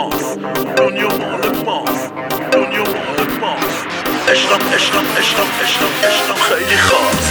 ماست، دنیا مال ماست، دنیا مال ماست. عشقم عشقم عشقم عشقم عشقم خیلی خاص.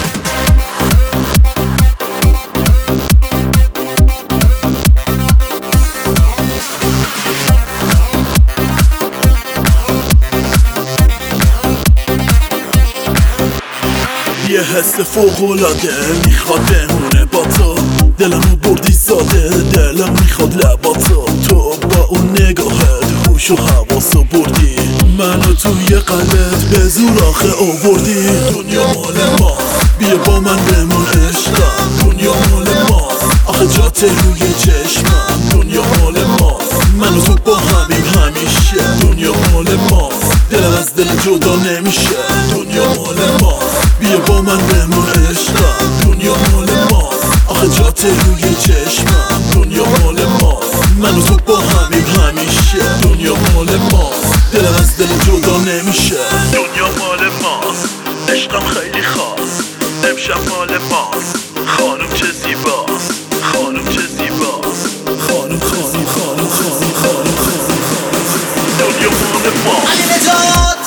یه حس فوق‌العاده میخواد بمونه با تو، دلمو بردی ساده، دلم میخواد لباتو. تو با اون نگاهت هوش و حواسو بردی، منو توی قلبت به زور آخه آوردی. دنیا مال ماست، بیا با من بمون عشقم، دنیا مال ماست، آخه جات روی چشمم. دنیا مال ماست، من و تو با همیم همیشه. دنیا مال ماست، دلم از دل جدا نمیشه. دنیا مال ماست، بیا با من بمون عشقم، دنیا مال ماست، آخه جات روی چشمم. دنیا مال ماست، من و تو با همیم همیشه. دنیا مال ماست، دلم از دل جدا نمیشه. دنیا مال ماست، عشقم خیلی خاص، امشب مال ماست. خانم چه زیباست، خانم چه زیباست، خانم خانم خانم خانم خانم خانم. دنیا مال ماست. علی نجات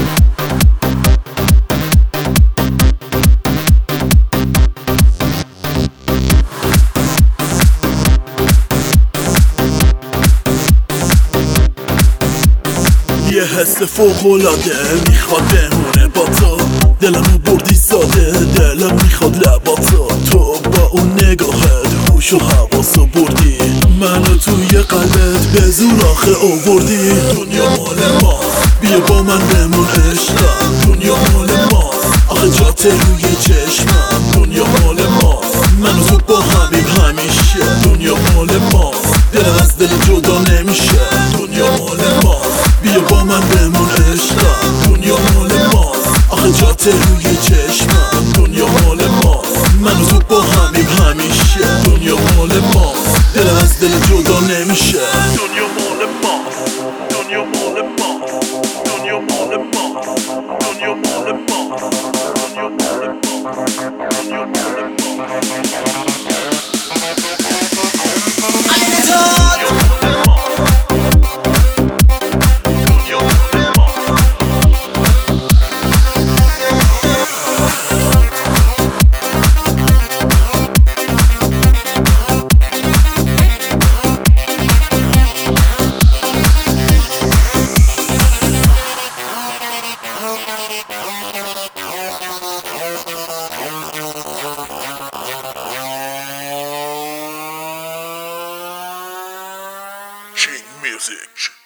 یه حس فوق‌العاده میخواد بمونه با تو، دلمو بردی ساده، دلم میخواد لباتو. تو با اون نگاهت هوش و حواسو بردی، منو توی قلبت به زور آخه آوردی. دنیا مال ماست، بیا با من بمون عشقم، دنیا مال ماست، آخه جات روی چشمم. دنیا مال ماست، منو تو با همیم همیشه. دنیا مال ماست، دلم از دل جدا نمیشه. دنیا مال ماست، بیا با من بمون عشقم، دنیا مال ماست، آخه جات روی چشمم. دنیا مال ماست، من و تو با همیم همیشه. دنیا مال ماست، دلم از دل جدا نمیشه. دنیا مال ماست، دنیا مال ماست، دنیا مال ماست، دنیا مال ماست، دنیا مال ماست، دنیا مال ماست. علی نجات King Music.